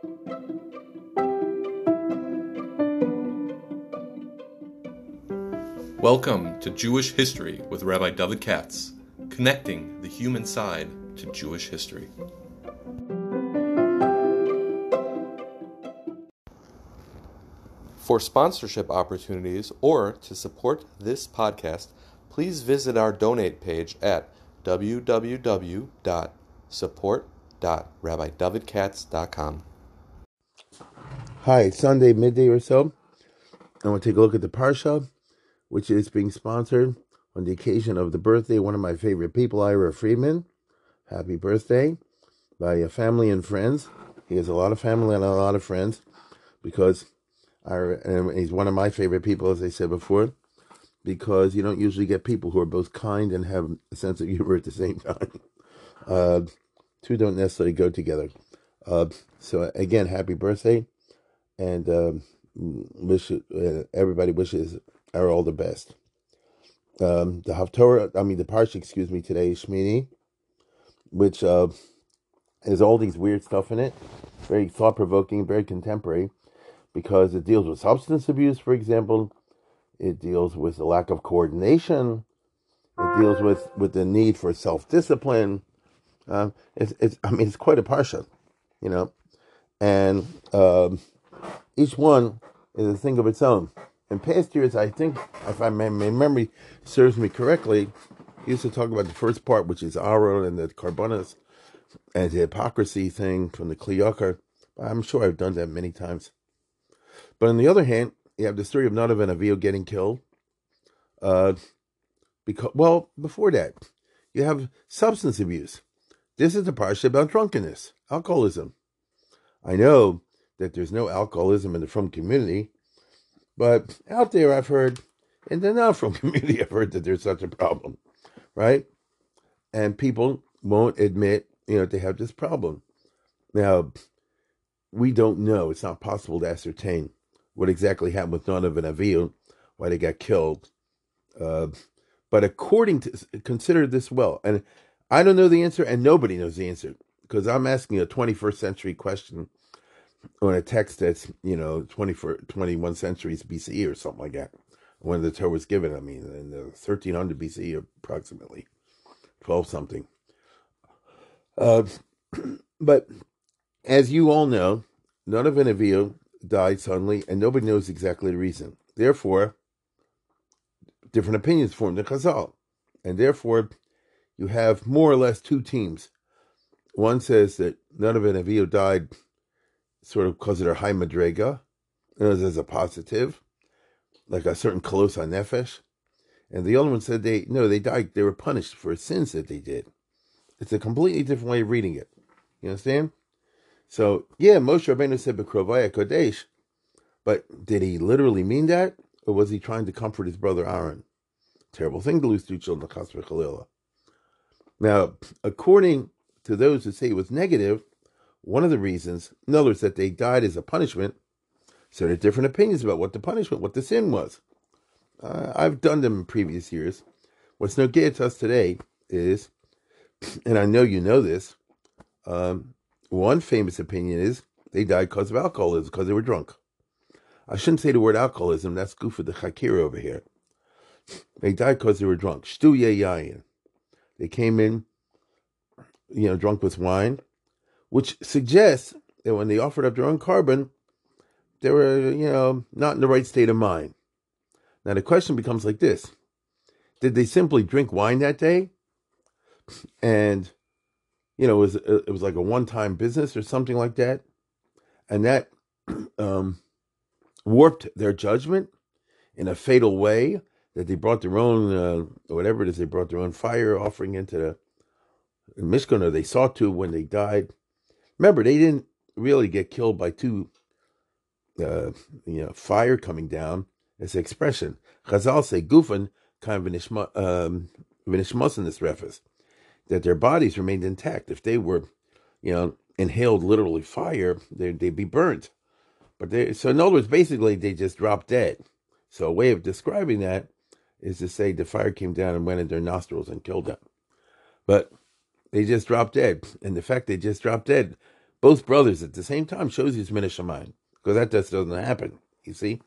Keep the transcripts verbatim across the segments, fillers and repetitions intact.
Welcome to Jewish History with Rabbi David Katz, connecting the human side to Jewish history. For sponsorship opportunities or to support this podcast, please visit our donate page at w w w dot support dot rabbi david katz dot com. Hi, it's Sunday midday or so. I want to take a look at the Parsha, which is being sponsored on the occasion of the birthday of one of my favorite people, Ira Friedman. Happy birthday by a family and friends. He has a lot of family and a lot of friends because Ira, and he's one of my favorite people, as I said before, because you don't usually get people who are both kind and have a sense of humor at the same time. Uh, two don't necessarily go together. Uh, so again, happy birthday, and uh, wish uh, everybody wishes Ira all the best. Um, the Haftorah, I mean the Parsha, excuse me, today is Shmini, which uh, has all these weird stuff in it, very thought-provoking, very contemporary, because it deals with substance abuse, for example. It deals with the lack of coordination. It deals with, with the need for self-discipline. Uh, it's, it's, I mean, it's quite a Parsha, you know. And um, each one is a thing of its own. In past years, I think, if I my memory serves me correctly, he used to talk about the first part, which is Aaron and the Karbonos, and the hypocrisy thing from the Kli Yakar. I'm sure I've done that many times. But on the other hand, you have the story of Nadav and Avihu getting killed. Uh, because well, before that, you have substance abuse. This is the parsha about drunkenness, alcoholism. I know that there's no alcoholism in the Frum community, but out there I've heard, in the non-Frum community, I've heard that there's such a problem, right? And people won't admit, you know, they have this problem. Now, we don't know. It's not possible to ascertain what exactly happened with Nadav and Avihu, why they got killed. Uh, but according to, consider this well, and I don't know the answer, and nobody knows the answer, because I'm asking a twenty-first century question on a text that's, you know, twenty-first, twenty-one centuries B C E or something like that, when the Torah was given, I mean, in the thirteen hundred B C E approximately, twelve something. Uh, but as you all know, Nadav and Avihu died suddenly, and nobody knows exactly the reason. Therefore, different opinions formed in Chazal. And therefore, you have more or less two teams. One says that Nadav and Avihu died sort of because of their high madrega, and as a positive, like a certain kalos nefesh. And the other one said they, no, they died, they were punished for sins that they did. It's a completely different way of reading it. You understand? So, yeah, Moshe Rabbeinu said B'krovaya Kodesh, but did he literally mean that? Or was he trying to comfort his brother Aaron? Terrible thing to lose two children, chas v'chalila. Now, according to those who say it was negative, one of the reasons, in other words, that they died as a punishment, so there are different opinions about what the punishment, what the sin was. Uh, I've done them in previous years. What's no good to us today is, and I know you know this, um, one famous opinion is they died because of alcoholism, because they were drunk. I shouldn't say the word alcoholism, that's good for the chakira over here. They died because they were drunk. Shtu ye yayin. They came in, you know, drunk with wine, which suggests that when they offered up their own carbon, they were, you know, not in the right state of mind. Now the question becomes like this. Did they simply drink wine that day? And you know, it was, it was like a one-time business or something like that. And that um, warped their judgment in a fatal way, that they brought their own, uh, whatever it is, they brought their own fire offering into the Mishkan, or they sought to when they died. Remember, they didn't really get killed by two, uh, you know, fire coming down. It's an expression. Chazal say, Gufan, kind of v'nishmas in this reference, that their bodies remained intact. If they were, you know, inhaled literally fire, they'd, they'd be burnt. But they, so in other words, basically they just dropped dead. So a way of describing that is to say the fire came down and went in their nostrils and killed them. But they just dropped dead. And the fact they just dropped dead both brothers at the same time shows he's min hashamayim, because that just doesn't happen, you see?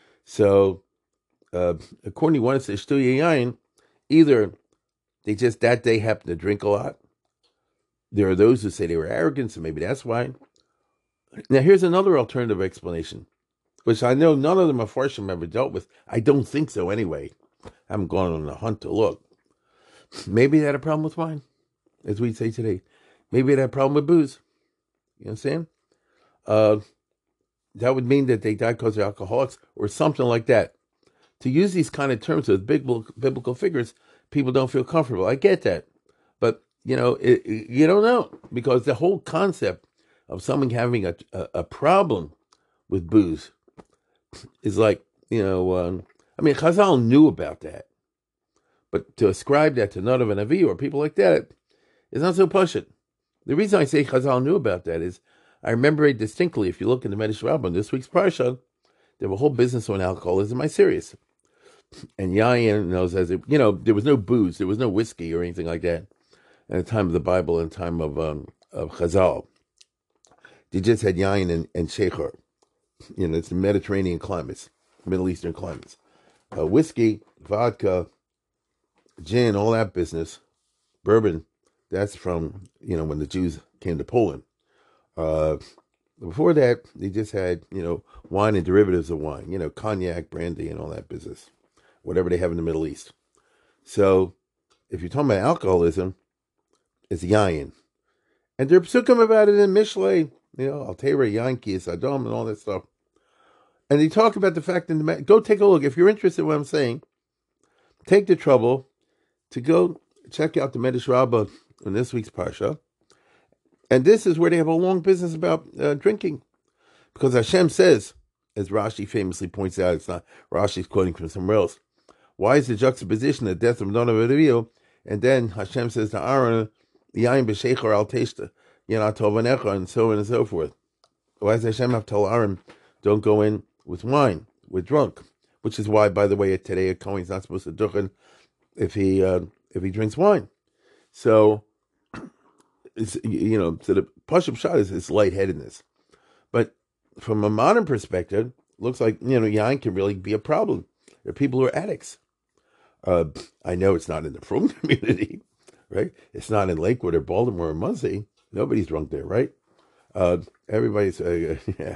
So, uh, according to one, it says, shtu yayin, either they just that day happened to drink a lot. There are those who say they were arrogant, so maybe that's why. Now, here's another alternative explanation, which I know none of the Mefarshim ever dealt with. I don't think so anyway. I haven't gone on a hunt to look. Maybe they had a problem with wine, as we say today. Maybe they had a problem with booze. You understand? Uh, that would mean that they died because they're alcoholics or something like that. To use these kind of terms with big biblical figures, people don't feel comfortable. I get that. But, you know, it, it, you don't know. Because the whole concept of someone having a, a, a problem with booze is like, you know, um, I mean, Chazal knew about that. But to ascribe that to Nadav and Avi or people like that is not so pashut. The reason I say Chazal knew about that is I remember it distinctly. If you look in the Medrash Rabbah, this week's parsha, they have a whole business on alcoholism. I'm serious. And Yayin knows as it, you know, there was no booze, there was no whiskey or anything like that at the time of the Bible and time of um, of Chazal. They just had Yayin and, and Shekhar. You know, it's the Mediterranean climates, Middle Eastern climates. Uh, whiskey, vodka, gin, all that business, bourbon, that's from, you know, when the Jews came to Poland. Uh, before that, they just had, you know, wine and derivatives of wine, you know, cognac, brandy, and all that business, whatever they have in the Middle East. So, if you're talking about alcoholism, it's yayin. And they're psukim about it in Mishlei, you know, Altera, Yankee, Adom, and all that stuff. And they talk about the fact in the, go take a look. If you're interested in what I'm saying, take the trouble to go check out the Medrash Rabbah in this week's Parsha. And this is where they have a long business about uh, drinking. Because Hashem says, as Rashi famously points out, it's not, Rashi's quoting from somewhere else. Why is the juxtaposition of the death of Nadav and Avihu? And then Hashem says to Aaron, Yain b'sheichar al teshta, Yanatov v'necha, and so on and so forth. Why does Hashem have to tell Aaron, don't go in with wine, with drunk? Which is why, by the way, today a Kohen's not supposed to duchen if he uh, if he drinks wine. So, it's, you know, so the Pashup shot is, is lightheadedness. But from a modern perspective, looks like, you know, yain can really be a problem. There are people who are addicts. Uh, I know it's not in the Frum community, right? It's not in Lakewood or Baltimore or Muzzy. Nobody's drunk there, right? Uh, everybody's uh,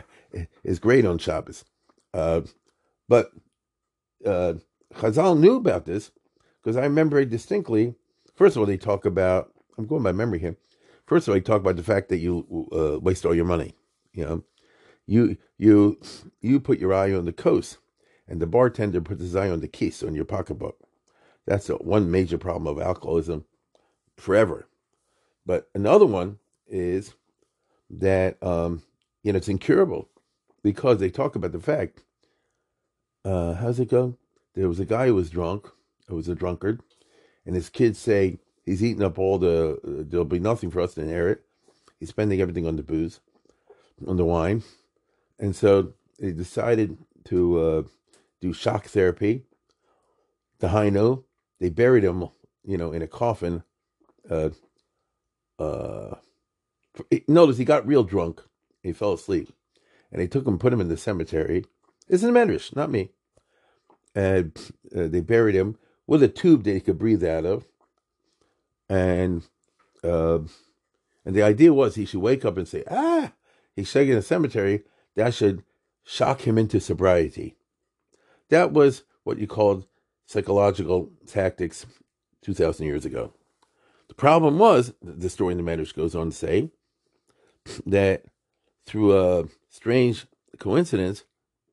is great on Shabbos. Uh, but uh, Chazal knew about this because I remember it distinctly. First of all, they talk about, I'm going by memory here. First of all, they talk about the fact that you uh, waste all your money. You know, you you you put your eye on the coast, and the bartender puts his eye on the keys on your pocketbook. That's a, one major problem of alcoholism forever. But another one is that um, you know, it's incurable because they talk about the fact. Uh, how's it go? There was a guy who was drunk. It was a drunkard, and his kids say he's eating up all the. Uh, there'll be nothing for us to inherit. He's spending everything on the booze, on the wine, and so they decided to uh, do shock therapy. The Haino, they buried him, you know, in a coffin. Uh, uh, notice he got real drunk. He fell asleep, and they took him, put him in the cemetery. It's in the Medrash, not me. And uh, they buried him with a tube that he could breathe out of. And uh, and the idea was he should wake up and say, ah, he's shaking in the cemetery. That should shock him into sobriety. That was what you called psychological tactics two thousand years ago. The problem was, the story in the Medrash goes on to say, that through a strange coincidence,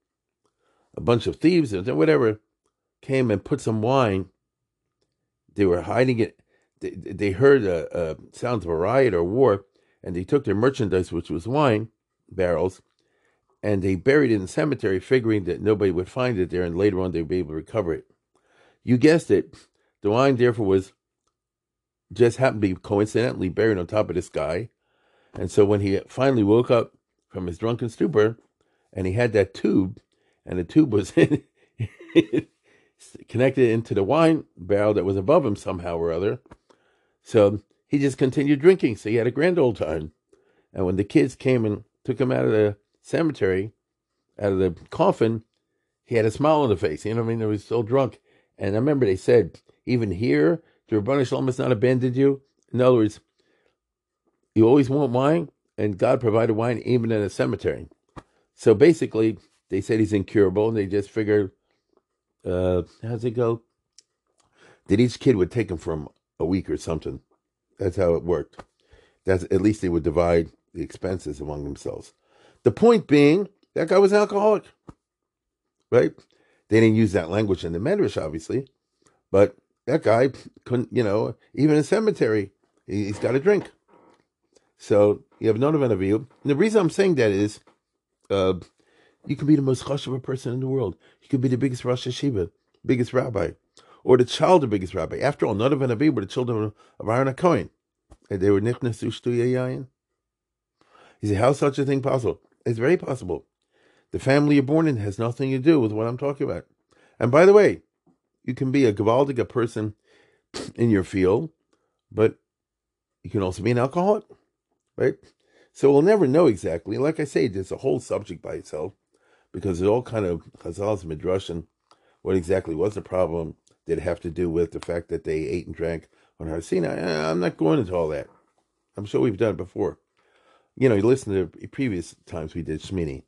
a bunch of thieves and whatever came and put some wine. They were hiding it. They, they heard a, a sounds of a riot or war, and they took their merchandise, which was wine barrels, and they buried it in the cemetery, figuring that nobody would find it there, and later on they'd be able to recover it. You guessed it. The wine, therefore, was just happened to be coincidentally buried on top of this guy. And so when he finally woke up from his drunken stupor, and he had that tube, and the tube was in, connected into the wine barrel that was above him somehow or other. So he just continued drinking. So he had a grand old time. And when the kids came and took him out of the cemetery, out of the coffin, he had a smile on the face. You know what I mean? He was so drunk. And I remember they said, even here, the Rebbeinu Shalom has not abandoned you. In other words, you always want wine, and God provided wine even in a cemetery. So basically, they said he's incurable, and they just figured, uh, how's it go? That each kid would take him for a week or something. That's how it worked. That's at least they would divide the expenses among themselves. The point being, that guy was an alcoholic, right? They didn't use that language in the Medrash, obviously, but that guy couldn't, you know, even in a cemetery, he's got a drink. So you have none of an view. And the reason I'm saying that is, uh, you could be the most chashuv person in the world. You could be the biggest Rosh Hashiva, biggest rabbi, or the child of the biggest rabbi. After all, none of an were the children of Aaron HaKohen. And they were nichnas u'shtuya yayin. You say, how's such a thing possible? It's very possible. The family you're born in has nothing to do with what I'm talking about. And by the way, you can be a gavaldiga person in your field, but you can also be an alcoholic, right? So we'll never know exactly. Like I say, there's a whole subject by itself, because it's all kind of Chazal's midrash and what exactly was the problem. Did it have to do with the fact that they ate and drank on Har Sinai? I'm not going into all that. I'm sure we've done it before. You know, you listen to previous times we did Shmini.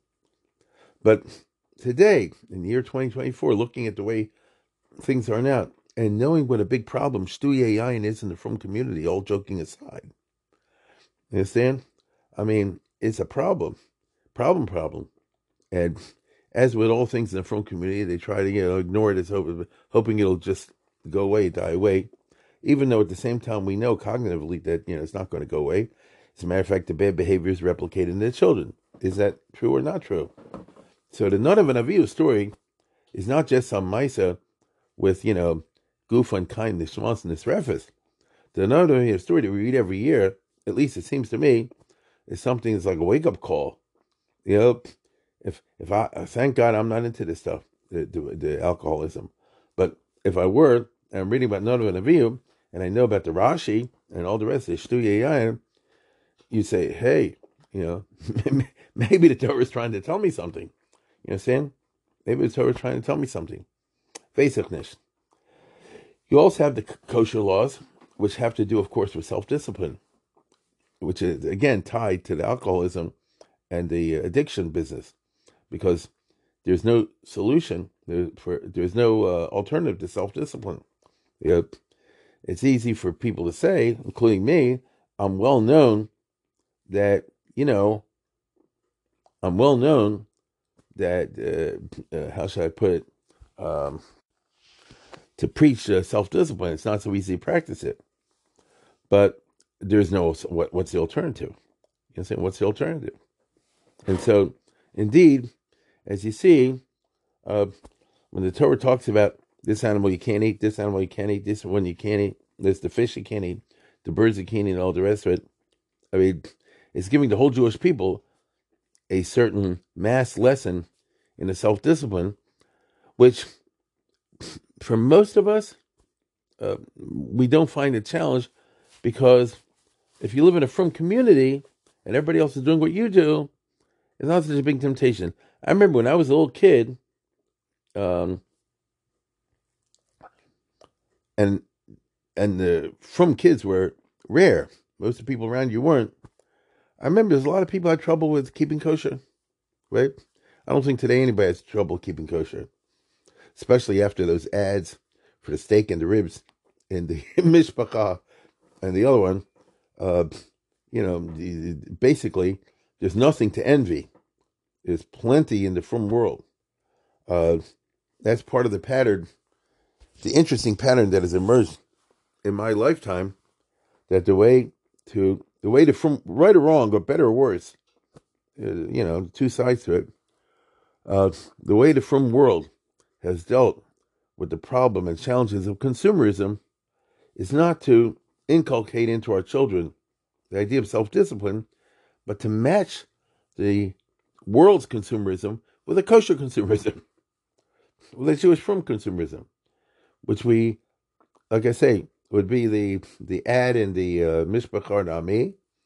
But today, in the year twenty twenty-four, looking at the way things are now, and knowing what a big problem Shtuya Yayin is in the Frum community, all joking aside. You understand? I mean, it's a problem. Problem, problem. And as with all things in the Frum community, they try to, you know, ignore it as hope, hoping it'll just go away, die away. Even though at the same time we know cognitively that, you know, it's not going to go away. As a matter of fact, the bad behavior is replicated in their children. Is that true or not true? So the Nut of an Avihu story is not just some Maisa with, you know, goof and kindness, and this reference. The Nut of an Avihu story that we read every year, at least it seems to me, is something that's like a wake-up call. You know, if if I, thank God I'm not into this stuff, the, the, the alcoholism. But if I were, and I'm reading about Nut of an Avihu, and I know about the Rashi and all the rest of the Shtuya Yayin, you say, hey, you know, maybe the Torah is trying to tell me something. You understand? Maybe the Torah is trying to tell me something. Veisachnish. You also have the kosher laws, which have to do, of course, with self-discipline, which is, again, tied to the alcoholism and the addiction business, because there's no solution, there, for, there's no uh, alternative to self-discipline. You know, it's easy for people to say, including me, I'm well known that, you know, I'm well known that, uh, uh, how should I put it, um, to preach uh, self-discipline. It's not so easy to practice it. But there's no, what, what's the alternative? You know, saying, what's the alternative? And so, indeed, as you see, uh, when the Torah talks about this animal you can't eat, this animal you can't eat, this one you can't eat, there's the fish you can't eat, the birds you can't eat, and all the rest of it, I mean, it's giving the whole Jewish people a certain mass lesson in the self-discipline, which, for most of us, uh, we don't find a challenge, because if you live in a frum community and everybody else is doing what you do, it's not such a big temptation. I remember when I was a little kid, um, and and the frum kids were rare. Most of the people around you weren't. I remember there's a lot of people had trouble with keeping kosher, right? I don't think today anybody has trouble keeping kosher, especially after those ads for the steak and the ribs and the mishpacha and the other one. Uh, you know, basically, there's nothing to envy. There's plenty in the frum world. Uh, that's part of the pattern, the interesting pattern that has emerged in my lifetime, that the way to, the way to frum, right or wrong, or better or worse, uh, you know, two sides to it, uh, the way the frum world has dealt with the problem and challenges of consumerism is not to inculcate into our children the idea of self-discipline, but to match the world's consumerism with a kosher consumerism, with a Jewish frum consumerism, which we, like I say, would be the the ad in the uh, Mishpachar Nami,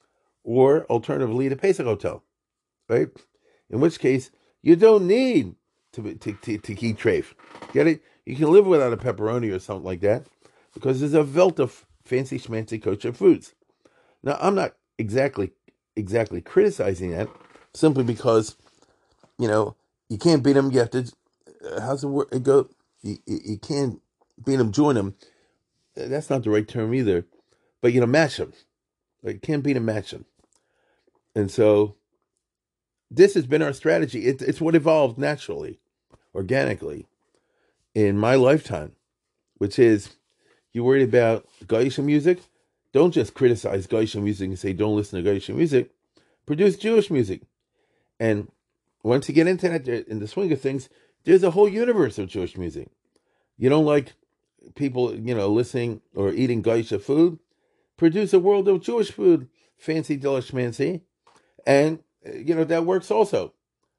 or alternatively the Pesach Hotel, right? In which case you don't need to to to, to keep treif. Get it? You can live without a pepperoni or something like that because there's a velt of fancy schmancy kosher foods. Now I'm not exactly exactly criticizing that simply because you know you can't beat them. You have to. Uh, how's it work? It go. You, you, you can't beat them, join them. That's not the right term either. But you know, match them. Like, can't beat them, match them. And so this has been our strategy. It, it's what evolved naturally, organically, in my lifetime, which is you worried about Geisha music? Don't just criticize Geisha music and say don't listen to Geisha music. Produce Jewish music. And once you get into that, in the swing of things, there's a whole universe of Jewish music. You don't like people, you know, listening or eating Geisha food? Produce a world of Jewish food, fancy, delish, fancy. And, you know, that works also.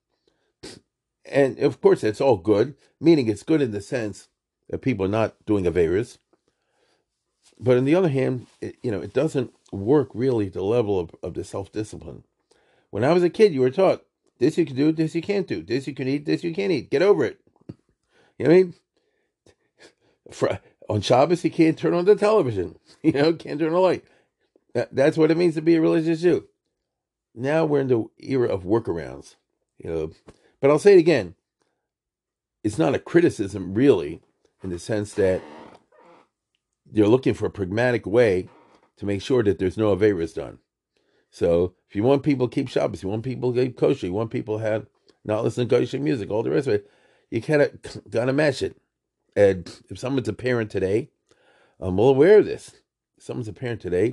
And, of course, it's all good, meaning it's good in the sense that people are not doing Averis. But on the other hand, it, you know, it doesn't work really to the level of, of the self-discipline. When I was a kid, you were taught, this you can do, this you can't do, this you can eat, this you can't eat. Get over it. You know what I mean? For, on Shabbos, you can't turn on the television. You know, can't turn on the light. That, that's what it means to be a religious Jew. Now we're in the era of workarounds. You know, but I'll say it again. It's not a criticism, really, in the sense that you're looking for a pragmatic way to make sure that there's no Averas done. So if you want people to keep Shabbos, you want people to keep kosher, you want people to have not listen to kosher music, all the rest of it, you kind of gotta match it. And if someone's a parent today, I'm well aware of this. If someone's a parent today,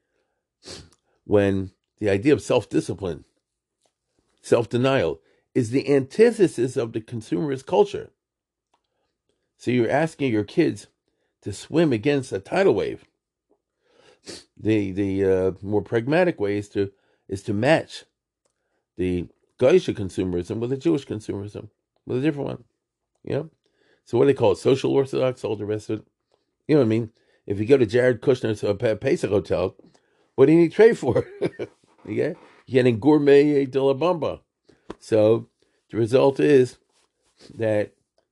when the idea of self-discipline, self-denial, is the antithesis of the consumerist culture. So you're asking your kids to swim against a tidal wave. The the uh, more pragmatic way is to is to match the Geisha consumerism with the Jewish consumerism, with a different one. You know? So what do they call it? Social Orthodox, all the rest of it. You know what I mean? If you go to Jared Kushner's uh, Pesach Hotel, what do you need trade for? You get you're getting gourmet de la bamba. So the result is that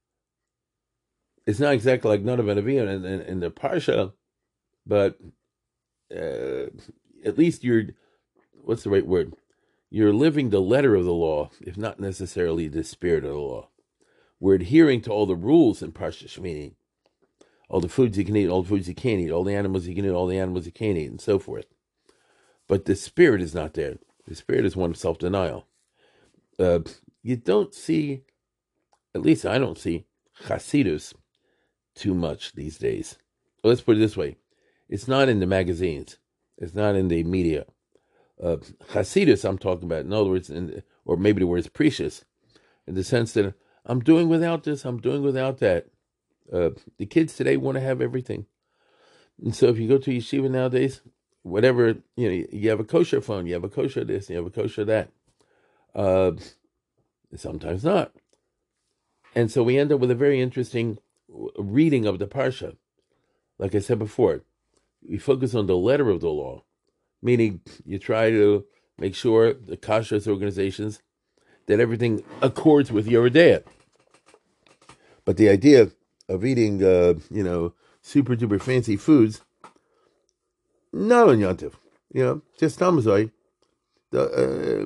it's not exactly like none of it in, in, in the parsha, but uh, at least you're, what's the right word? You're living the letter of the law, if not necessarily the spirit of the law. We're adhering to all the rules in Parsha Shmini, all the foods you can eat, all the foods you can't eat, all the animals you can eat, all the animals you can't eat, and so forth. But the spirit is not there. The spirit is one of self-denial. Uh, you don't see, at least I don't see, Hasidus too much these days. Well, let's put it this way. It's not in the magazines. It's not in the media. Uh, Hasidus, I'm talking about, in other words, in, or maybe the word is precious, in the sense that I'm doing without this, I'm doing without that. Uh, the kids today want to have everything. And so if you go to yeshiva nowadays, whatever, you know, you have a kosher phone, you have a kosher this, you have a kosher that. Uh, sometimes not. And so we end up with a very interesting reading of the Parsha. Like I said before, we focus on the letter of the law, meaning you try to make sure the kashrus organizations that everything accords with your idea. But the idea of eating, uh, you know, super duper fancy foods, not on Yontif, you know, just Tamazai, uh,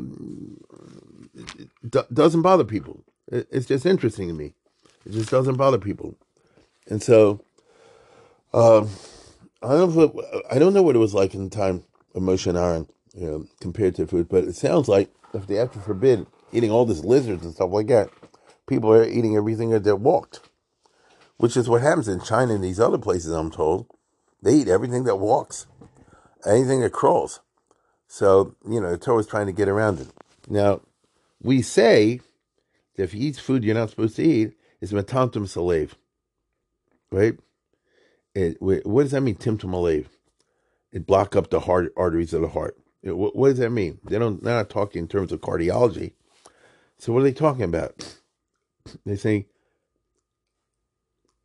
doesn't bother people. It's just interesting to me. It just doesn't bother people. And so, uh, I don't know. If, I don't know what it was like in the time of Moshe and Aaron, you know, compared to food. But it sounds like if they have to forbid eating all these lizards and stuff like that, people are eating everything that walked, which is what happens in China and these other places. I'm told they eat everything that walks, anything that crawls. So you know, the Torah is trying to get around it. Now, we say that if you eat food you're not supposed to eat, it's metantum salev, right? It, what does that mean, timtum alev? It block up the heart arteries of the heart. It, what, what does that mean? They don't. They're not talking in terms of cardiology. So what are they talking about? They say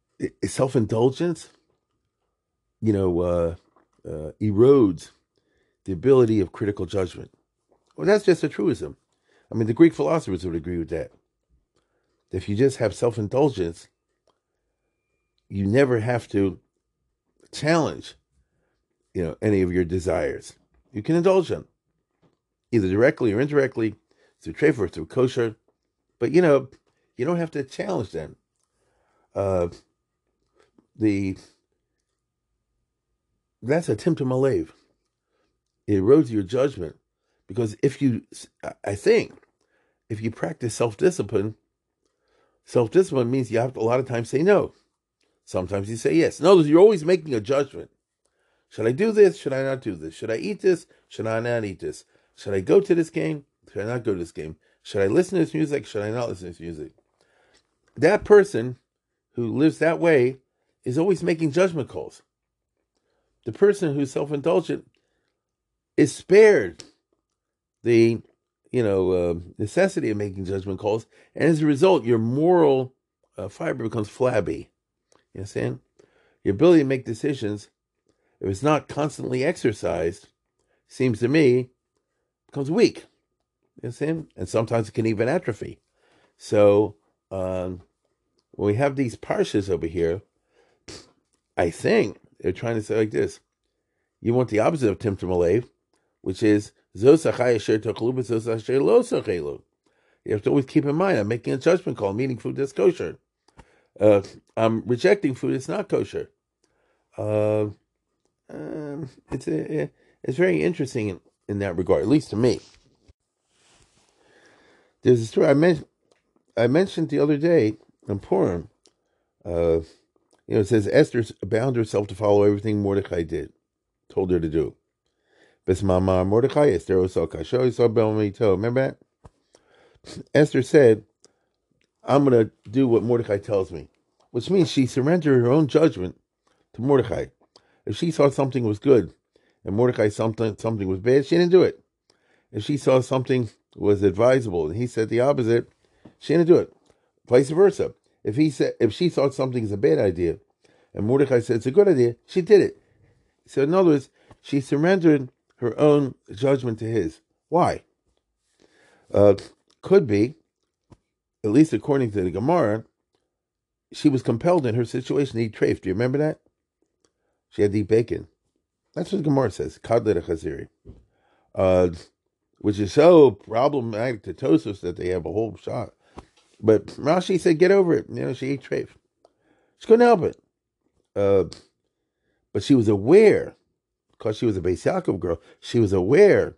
self-indulgence, you know, uh, uh, erodes the ability of critical judgment. Well, that's just a truism. I mean, the Greek philosophers would agree with that. If you just have self-indulgence, you never have to challenge, you know, any of your desires. You can indulge them, either directly or indirectly, through treif or through kosher. But, you know, you don't have to challenge them. Uh, the That's a timtum alev. It erodes your judgment. Because if you, I think, if you practice self-discipline, self-discipline means you have to a lot of times say no. Sometimes you say yes. In other words, you're always making a judgment. Should I do this? Should I not do this? Should I eat this? Should I not eat this? Should I go to this game? Should I not go to this game? Should I listen to this music? Should I not listen to this music? That person who lives that way is always making judgment calls. The person who's self-indulgent is spared the, you know, uh, necessity of making judgment calls, and as a result, your moral uh, fiber becomes flabby. You understand? Your ability to make decisions, if it's not constantly exercised, seems to me, becomes weak. You understand? And sometimes it can even atrophy. So um, when we have these parshas over here, I think they're trying to say like this: you want the opposite of timtum alev, which is zos achai asher tochlu b'zos asher lo sochelu. You have to always keep in mind, I'm making a judgment call. I'm eating food that's kosher. Uh, I'm rejecting food that's not kosher. Uh, um, it's a, it's very interesting in, in that regard, at least to me. There's a story I mentioned. I mentioned the other day in Purim. Uh, you know, it says Esther bound herself to follow everything Mordecai did, told her to do. Besmama Mordecai Esther osal kasho osal belmito. Remember that? Esther said, "I'm going to do what Mordecai tells me," which means she surrendered her own judgment to Mordecai. If she saw something was good and Mordecai something something was bad, she didn't do it. If she saw something was advisable and he said the opposite, she didn't do it. Vice versa. If he said if she thought something is a bad idea and Mordecai said it's a good idea, she did it. So in other words, she surrendered her own judgment to his. Why? Uh, could be, at least according to the Gemara, she was compelled in her situation to eat treif. Do you remember that? She had to eat bacon. That's what the Gemara says. Kadlet chaziri. Uh, which is so problematic to Tosos that they have a whole shot. But Rashi said, get over it. You know, she ate treif. She couldn't help it. Uh, but she was aware, because she was a Beis Yaakov girl, she was aware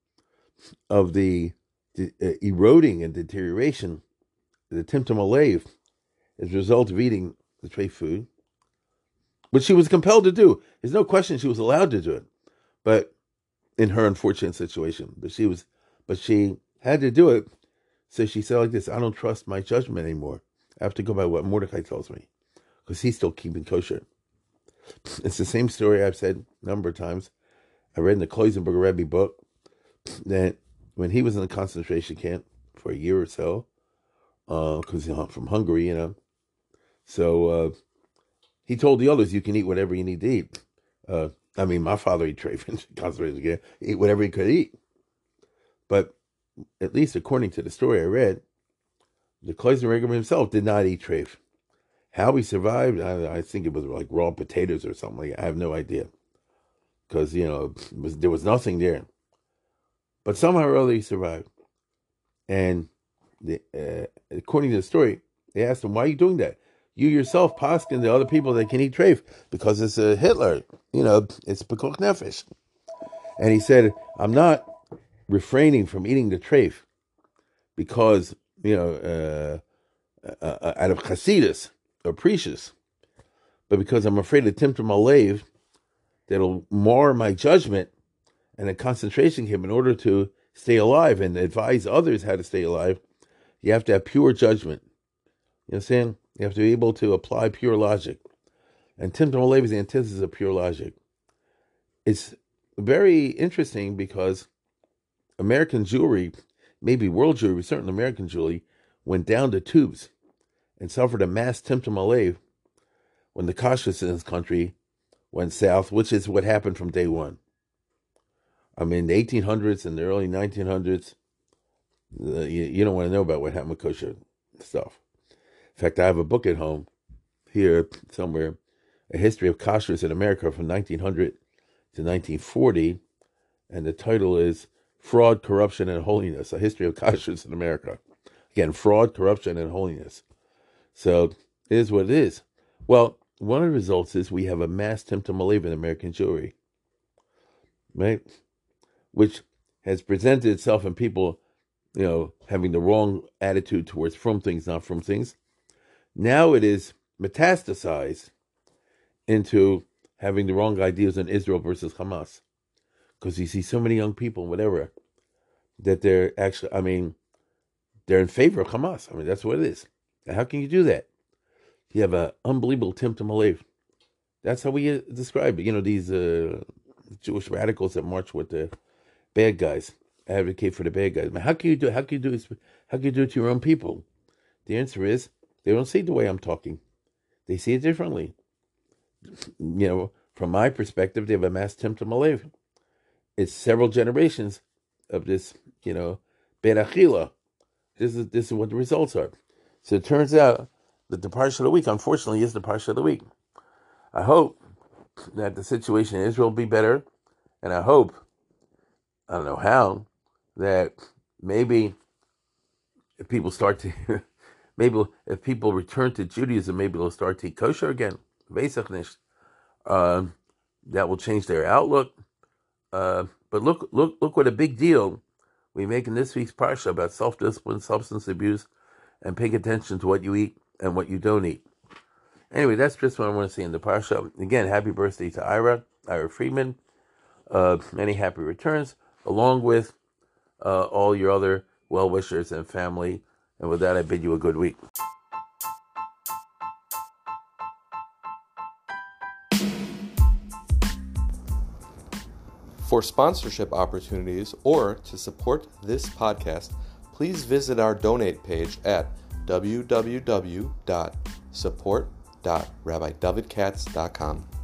of the, the uh, eroding and deterioration, the timtum alev, as a result of eating the treif food, which she was compelled to do. There's no question she was allowed to do it, but in her unfortunate situation, but she was, but she had to do it. So she said like this: I don't trust my judgment anymore. I have to go by what Mordecai tells me, because he's still keeping kosher. It's the same story I've said a number of times. I read in the Kloisenberger Rebbe book that when he was in the concentration camp for a year or so, because uh, he's from Hungary, you know, so uh, he told the others, you can eat whatever you need to eat. Uh, I mean, my father ate treif in concentration camp, eat whatever he could eat. But at least according to the story I read, the Kloisenberger himself did not eat treif. How he survived, I, I think it was like raw potatoes or something like that. I have no idea. Because, you know, it was, there was nothing there. But somehow or other he survived. And the, uh, according to the story, they asked him, why are you doing that? You yourself paskin the other people that can eat treif because it's a Hitler. You know, it's pekuach nefesh. And he said, I'm not refraining from eating the treif because, you know, uh, uh, out of chassidus or precious, but because I'm afraid of timtum alev that'll mar my judgment and a concentration camp. In order to stay alive and advise others how to stay alive, you have to have pure judgment. You understand? You have to be able to apply pure logic. And timtum alev is the antithesis of pure logic. It's very interesting because American Jewry, maybe world Jewry, certainly American Jewry, went down to tubes and suffered a mass timtum alev when the kashrus in this country went south, which is what happened from day one. I mean, the eighteen hundreds and the early nineteen hundreds, uh, you, you don't want to know about what happened with kosher stuff. In fact, I have a book at home here somewhere, A History of Kashrus in America from nineteen hundred to nineteen forty, and the title is Fraud, Corruption, and Holiness, A History of Kashrus in America. Again, fraud, corruption, and holiness. So it is what it is. Well, one of the results is we have a mass Timtum Alev in American Jewry, right? Which has presented itself in people, you know, having the wrong attitude towards from things, not from things. Now it is metastasized into having the wrong ideas on Israel versus Hamas. Because you see so many young people, whatever, that they're actually, I mean, they're in favor of Hamas. I mean, that's what it is. How can you do that? You have an unbelievable Timtum Alev. That's how we describe it. You know, these uh, Jewish radicals that march with the bad guys, advocate for the bad guys. I mean, how can you do? How can you do? It, how can you do it to your own people? The answer is they don't see it the way I'm talking. They see it differently. You know, from my perspective, they have a mass Timtum Alev. It's several generations of this, you know, beit achila. This is this is what the results are. So it turns out that the parsha of the week, unfortunately, is the parsha of the week. I hope that the situation in Israel will be better, and I hope, I don't know how, that maybe if people start to, maybe if people return to Judaism, maybe they'll start to eat kosher again. Uh, that will change their outlook. Uh, but look, look, look what a big deal we make in this week's parsha about self-discipline, substance abuse, and paying attention to what you eat and what you don't eat. Anyway, that's just what I want to see in the parsha. Again, happy birthday to Ira, Ira Friedman. Uh, many happy returns, along with uh, all your other well-wishers and family. And with that, I bid you a good week. For sponsorship opportunities or to support this podcast, please visit our donate page at w w w dot support dot rabbi david katz dot com.